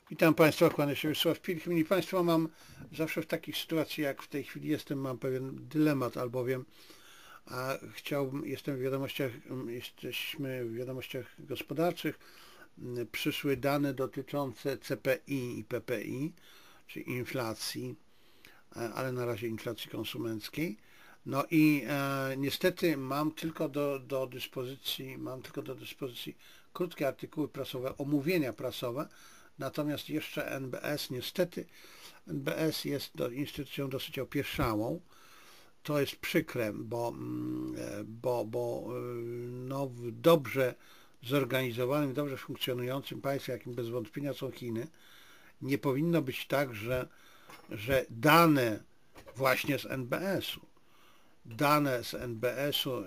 Witam Państwa, kłaniam się Wiesław Pilch. Szanowni Państwo, mam zawsze w takich sytuacji, jak w tej chwili jestem, mam pewien dylemat, albowiem jesteśmy w wiadomościach gospodarczych, przyszły dane dotyczące CPI i PPI, czyli inflacji, ale na razie inflacji konsumenckiej. No i niestety mam tylko do dyspozycji krótkie artykuły prasowe, omówienia prasowe, natomiast jeszcze NBS jest instytucją dosyć opieszałą. To jest przykre, bo no, w dobrze zorganizowanym, dobrze funkcjonującym państwie, jakim bez wątpienia są Chiny, nie powinno być tak, że dane właśnie z NBS-u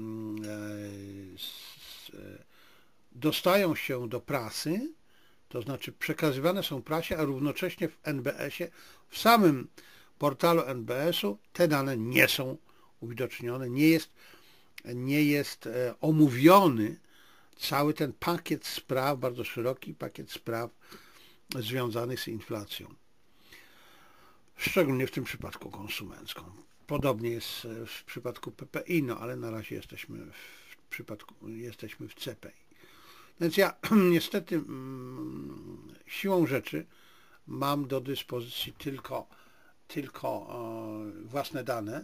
dostają się do prasy, to znaczy przekazywane są prasie, a równocześnie w NBS-ie, w samym portalu NBS-u te dane nie są uwidocznione, nie jest omówiony cały ten pakiet spraw, bardzo szeroki pakiet spraw związanych z inflacją. Szczególnie w tym przypadku konsumencką. Podobnie jest w przypadku PPI, no ale na razie jesteśmy w CPI. Więc ja niestety siłą rzeczy mam do dyspozycji tylko własne dane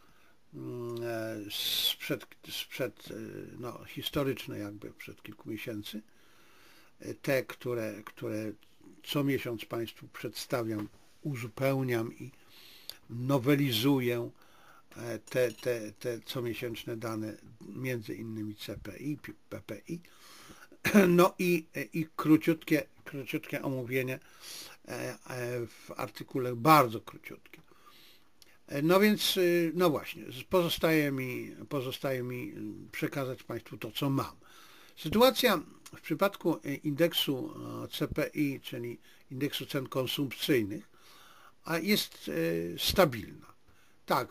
historyczne, jakby sprzed kilku miesięcy, te, które co miesiąc Państwu przedstawiam, uzupełniam i nowelizuję te comiesięczne dane, między innymi CPI, PPI, no i króciutkie omówienie w artykule, bardzo króciutkie. No więc, no właśnie, pozostaje mi przekazać Państwu to, co mam. Sytuacja w przypadku indeksu CPI, czyli indeksu cen konsumpcyjnych, jest stabilna. Tak,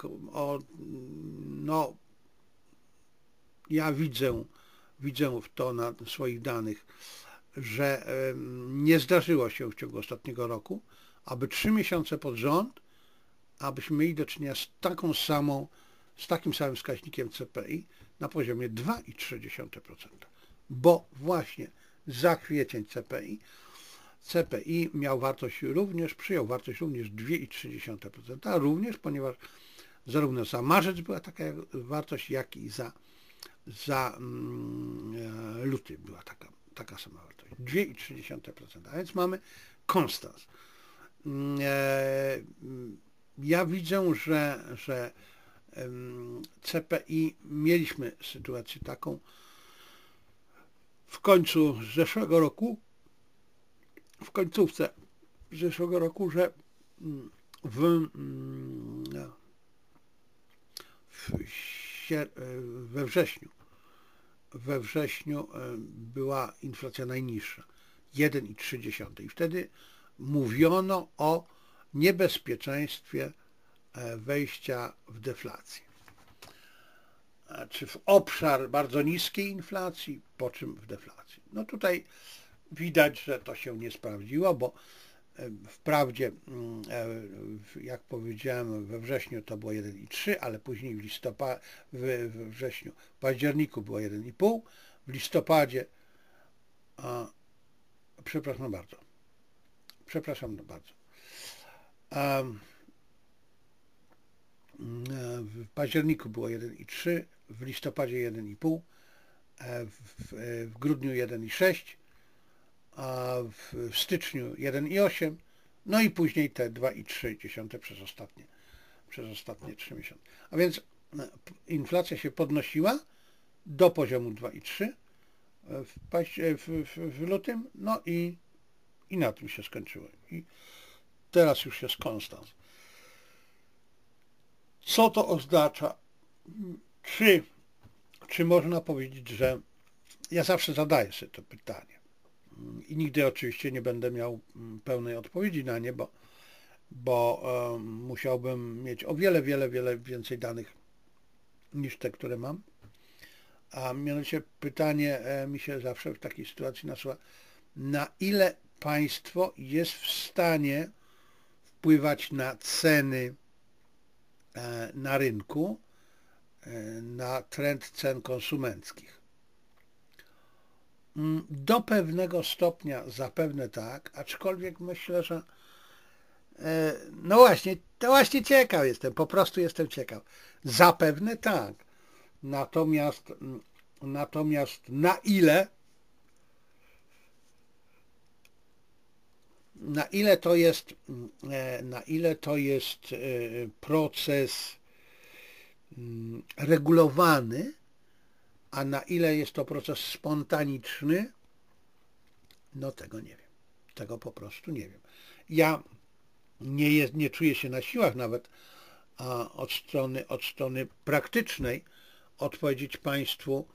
ja widzę to na swoich danych, że nie zdarzyło się w ciągu ostatniego roku, aby 3 miesiące pod rząd, abyśmy mieli do czynienia z takim samym wskaźnikiem CPI na poziomie 2,3%. Bo właśnie za kwiecień CPI przyjął wartość również 2,3%, a również, ponieważ zarówno za marzec była taka wartość, jak i za luty była taka sama wartość, 2,3%, a więc mamy konstans. Ja widzę, że CPI mieliśmy sytuację taką w końcówce zeszłego roku, że we wrześniu była inflacja najniższa, 1,3%. I wtedy mówiono o niebezpieczeństwie wejścia w deflację. Czy w obszar bardzo niskiej inflacji, po czym w deflacji. No tutaj widać, że to się nie sprawdziło, bo wprawdzie, jak powiedziałem, we wrześniu to było 1,3, ale później w październiku było 1,5, w listopadzie, przepraszam bardzo, w październiku było 1,3, w listopadzie 1,5, w grudniu 1,6, a w styczniu 1,8, no i później te 2,3 przez ostatnie 3 miesiące. A więc inflacja się podnosiła do poziomu 2,3 w lutym, no i na tym się skończyło. I teraz już jest konstans. Co to oznacza? Czy można powiedzieć, że ja zawsze zadaję sobie to pytanie i nigdy oczywiście nie będę miał pełnej odpowiedzi na nie, bo musiałbym mieć o wiele więcej danych niż te, które mam. A mianowicie pytanie mi się zawsze w takiej sytuacji nasuwa, na ile państwo jest w stanie wpływać na ceny na rynku, na trend cen konsumenckich. Do pewnego stopnia zapewne tak, aczkolwiek myślę, że no właśnie, to właśnie ciekaw jestem, po prostu jestem ciekaw. Zapewne tak. Natomiast na ile to jest proces regulowany, a na ile jest to proces spontaniczny, no tego nie wiem. Tego po prostu nie wiem. Ja nie czuję się na siłach nawet od strony praktycznej odpowiedzieć Państwu,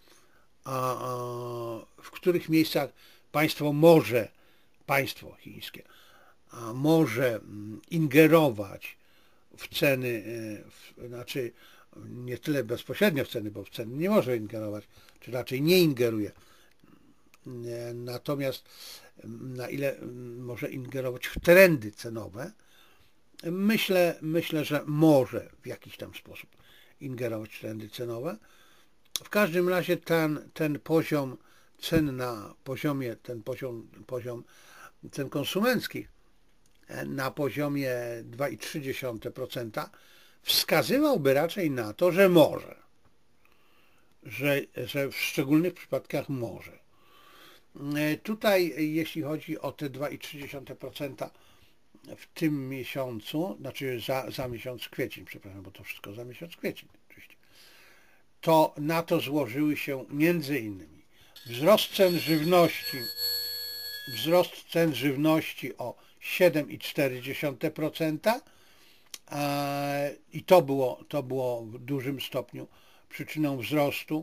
w których miejscach państwo chińskie może ingerować w ceny, znaczy nie tyle bezpośrednio w ceny, bo w ceny nie może ingerować, czy raczej nie ingeruje. Natomiast na ile może ingerować w trendy cenowe, myślę, że może w jakiś tam sposób ingerować w trendy cenowe. W każdym razie ten poziom cen na poziomie, poziom cen konsumenckich na poziomie 2,3% wskazywałby raczej na to, że może. Że w szczególnych przypadkach może. Tutaj jeśli chodzi o te 2,3% w tym miesiącu, znaczy za miesiąc kwiecień, przepraszam, bo to wszystko za miesiąc kwiecień oczywiście, to na to złożyły się między innymi wzrost cen żywności o 7,4% i to było w dużym stopniu przyczyną wzrostu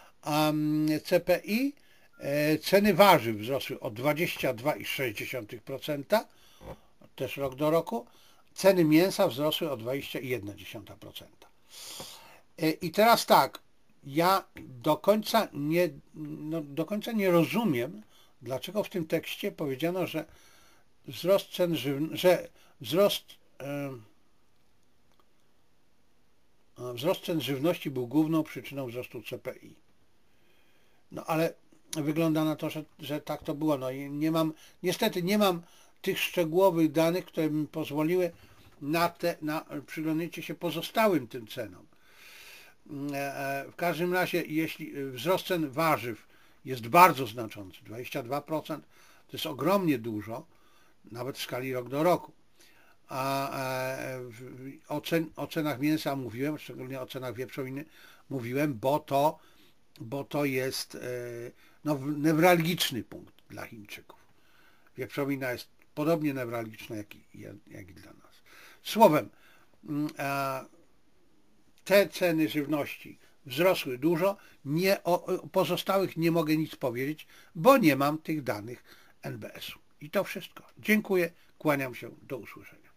CPI. Ceny warzyw wzrosły o 22,6%, też rok do roku. Ceny mięsa wzrosły o 20,1%. I teraz tak, ja do końca nie rozumiem, dlaczego w tym tekście powiedziano, że wzrost cen żywności był główną przyczyną wzrostu CPI. No ale wygląda na to, że tak to było. No i niestety nie mam tych szczegółowych danych, które mi pozwoliły na przyglądnięcie się pozostałym tym cenom. W każdym razie, jeśli wzrost cen warzyw jest bardzo znaczący, 22%, to jest ogromnie dużo, nawet w skali rok do roku. O cenach mięsa mówiłem, szczególnie o cenach wieprzowiny mówiłem, bo to jest newralgiczny punkt dla Chińczyków. Wieprzowina jest podobnie newralgiczna jak i dla nas. Słowem, te ceny żywności wzrosły dużo, o pozostałych nie mogę nic powiedzieć, bo nie mam tych danych NBS-u. I to wszystko. Dziękuję, kłaniam się, do usłyszenia.